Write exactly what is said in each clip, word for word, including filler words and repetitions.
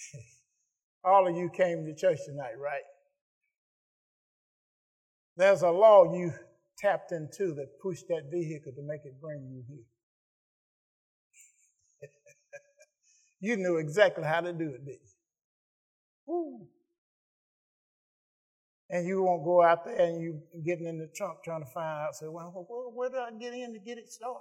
All of you came to church tonight, right? There's a law you tapped into that pushed that vehicle to make it bring you here. You knew exactly how to do it, didn't you? Woo. And you won't go out there and you getting in the trunk trying to find out, say, well, where, where did I get in to get it started?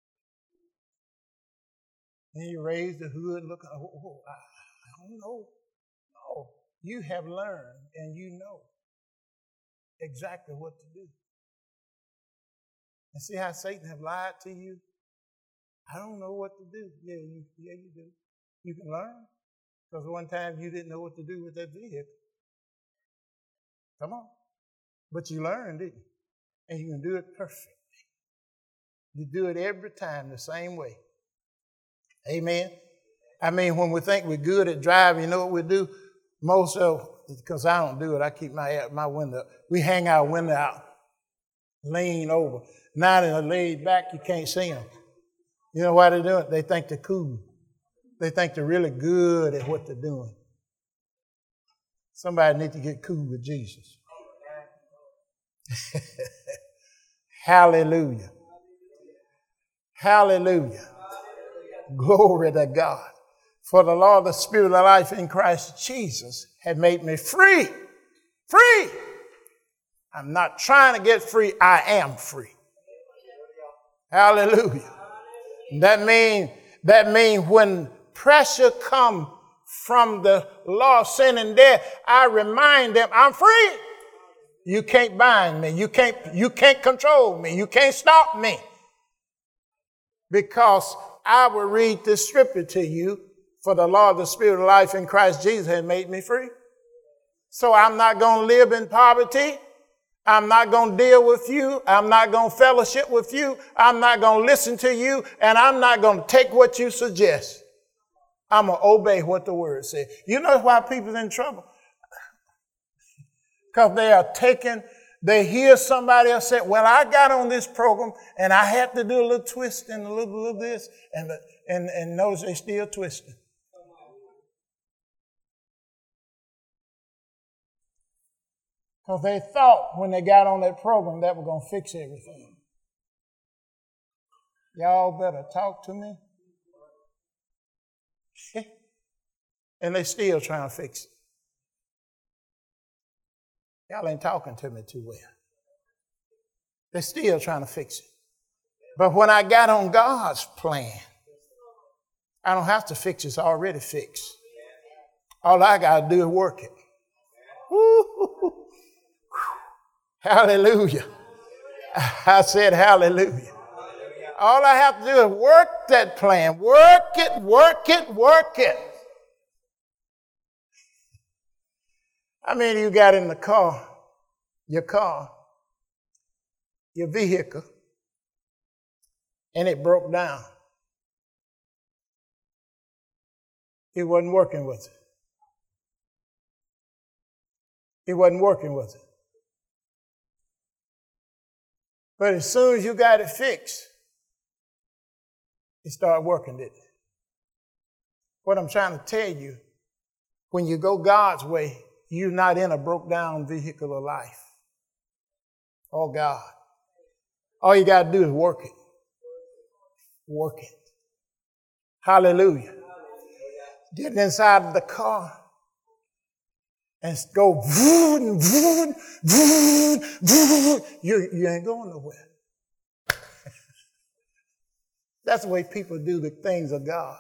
And you raise the hood, look, oh, oh, I don't know. No, you have learned and you know exactly what to do. And see how Satan have lied to you? I don't know what to do. Yeah, you, yeah, you do. You can learn. Because one time you didn't know what to do with that vehicle. Come on. But you learned, didn't you? And you can do it perfectly. You do it every time the same way. Amen. I mean, when we think we're good at driving, you know what we do? Most of, because I don't do it, I keep my my window up. We hang our window out, lean over. Now they're laid back, you can't see them. You know why they do it? They think they're cool. They think they're really good at what they're doing. Somebody needs to get cool with Jesus. Hallelujah. Hallelujah. Glory to God. For the law of the Spirit of life in Christ Jesus had made me free. Free. I'm not trying to get free. I am free. Hallelujah. That means that means when pressure comes from the law of sin and death, I remind them I'm free. You can't bind me. You can't, you can't control me. You can't stop me. Because I will read this scripture to you. For the law of the Spirit of life in Christ Jesus has made me free. So I'm not going to live in poverty. I'm not going to deal with you. I'm not going to fellowship with you. I'm not going to listen to you. And I'm not going to take what you suggest. I'm going to obey what the word says. You know why people's in trouble? Because they are taking, they hear somebody else say, well, I got on this program and I had to do a little twist and a little, little this. And, and, and knows they still twisting. Because they thought when they got on that program that was going to fix everything. Y'all better talk to me. And they still trying to fix it. Y'all ain't talking to me too well. They're still trying to fix it. But when I got on God's plan, I don't have to fix it. It's already fixed. All I got to do is work it. Woo-hoo-hoo. Hallelujah. I said hallelujah. All I have to do is work that plan. Work it, work it, work it. I mean, you got in the car, your car, your vehicle, and it broke down. It wasn't working with it. It wasn't working with it. But as soon as you got it fixed, it started working, didn't it? What I'm trying to tell you, when you go God's way, you're not in a broke down vehicle of life. Oh, God. All you got to do is work it. Work it. Hallelujah. Get inside of the car and go, vroom, vroom, vroom, vroom. You, you ain't going nowhere. That's the way people do the things of God.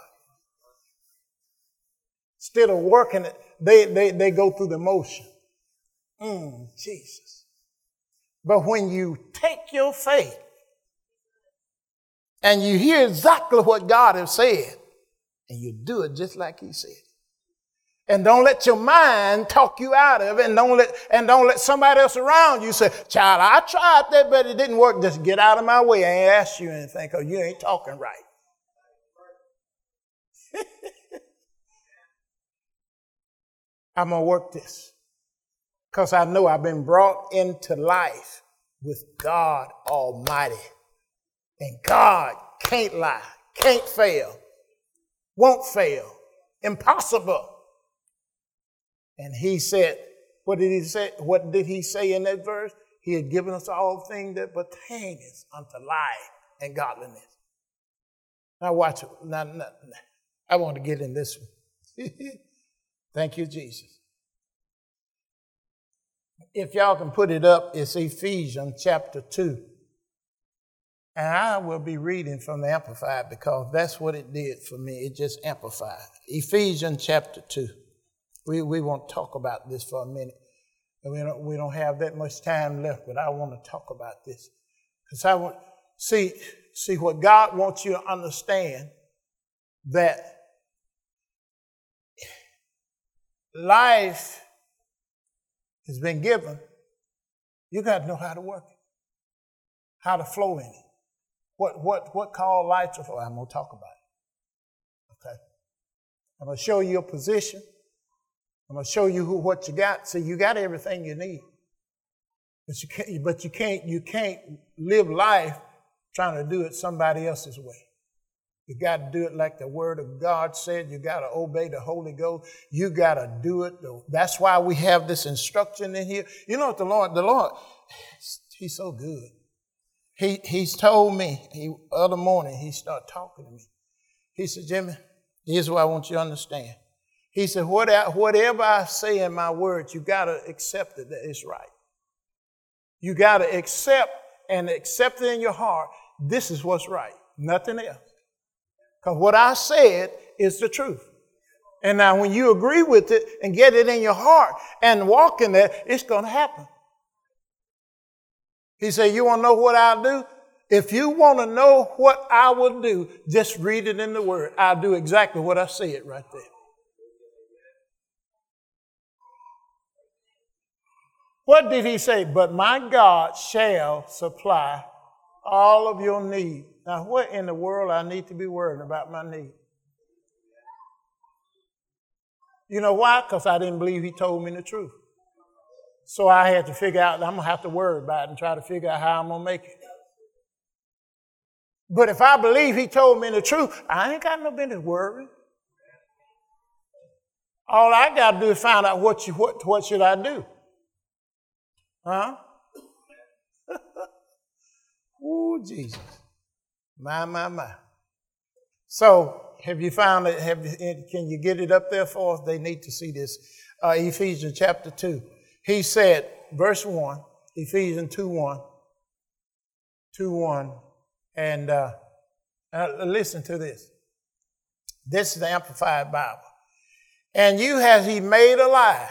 Instead of working it, they, they, they go through the motion. Mm, Jesus. But when you take your faith and you hear exactly what God has said, and you do it just like he said, and don't let your mind talk you out of it, and don't let, and don't let somebody else around you say, child, I tried that, but it didn't work. Just get out of my way. I ain't asked you anything because you ain't talking right. I'm going to work this because I know I've been brought into life with God Almighty. And God can't lie, can't fail, won't fail, impossible. And he said, what did he say? What did he say in that verse? He had given us all things that pertain unto life and godliness. Now watch it. Now, now, now, I want to get in this one. Thank you, Jesus. If y'all can put it up, it's Ephesians chapter two. And I will be reading from the Amplified because that's what it did for me. It just amplified. Ephesians chapter two. We, we won't talk about this for a minute. We don't, we don't have that much time left, but I want to talk about this. Because I want, see, see what God wants you to understand, that life has been given. You got to know how to work it, how to flow in it. What what what called life to flow? I'm going to talk about it. Okay. I'm going to show you a position. I'm going to show you who what you got. See, you got everything you need, but you can't. But you can't. You can't live life trying to do it somebody else's way. You got to do it like the Word of God said. You got to obey the Holy Ghost. You got to do it. That's why we have this instruction in here. You know what the Lord, the Lord, He's so good. He He's told me, he, other morning, He started talking to me. He said, Jimmy, here's what I want you to understand. He said, whatever I say in my words, you got to accept it that it's right. You got to accept and accept it in your heart. This is what's right. Nothing else. Because what I said is the truth. And now when you agree with it and get it in your heart and walk in there, it's going to happen. He said, you want to know what I'll do? If you want to know what I will do, just read it in the Word. I'll do exactly what I said right there. What did he say? But my God shall supply all of your need. Now, what in the world I need to be worrying about my need? You know why? Because I didn't believe he told me the truth. So I had to figure out, I'm going to have to worry about it and try to figure out how I'm going to make it. But if I believe he told me the truth, I ain't got no business worrying. All I got to do is find out what, you, what, what should I do. Huh? Ooh, Jesus. My, my, my. So, have you found it? Have you, can you get it up there for us? They need to see this. Uh, Ephesians chapter two. He said, verse one, Ephesians two one, two one, and uh, uh, listen to this. This is the Amplified Bible. And you has he made alive.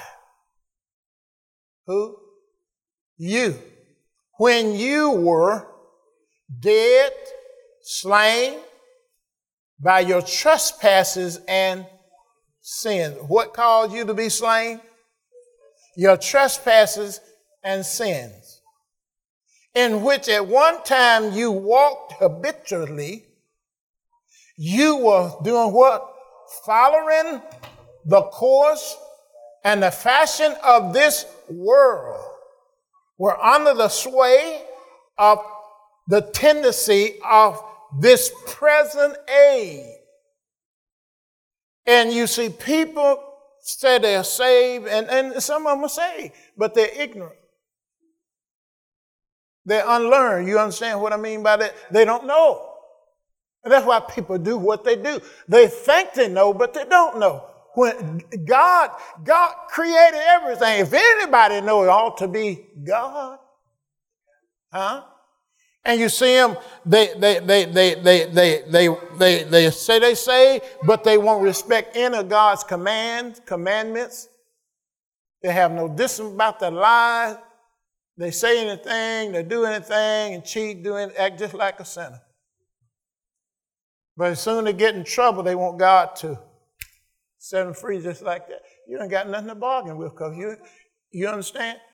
Who? You. When you were dead, slain by your trespasses and sins. What caused you to be slain? Your trespasses and sins, in which at one time you walked habitually. You were doing what? Following the course and the fashion of this world. Were under the sway of the tendency of this present age. And you see, people say they're saved, and, and some of them are saved, but they're ignorant. They're unlearned. You understand what I mean by that? They don't know. And that's why people do what they do. They think they know, but they don't know. When God, God created everything. If anybody knows, it ought to be God. Huh? And you see them, they they they they they they they they, they say they say, but they won't respect any of God's commands, commandments. They have no discipline about their lives. They say anything, they do anything, and cheat, do anything, act just like a sinner. But as soon as they get in trouble, they want God to set them free just like that. You ain't got nothing to bargain with, because you, you understand?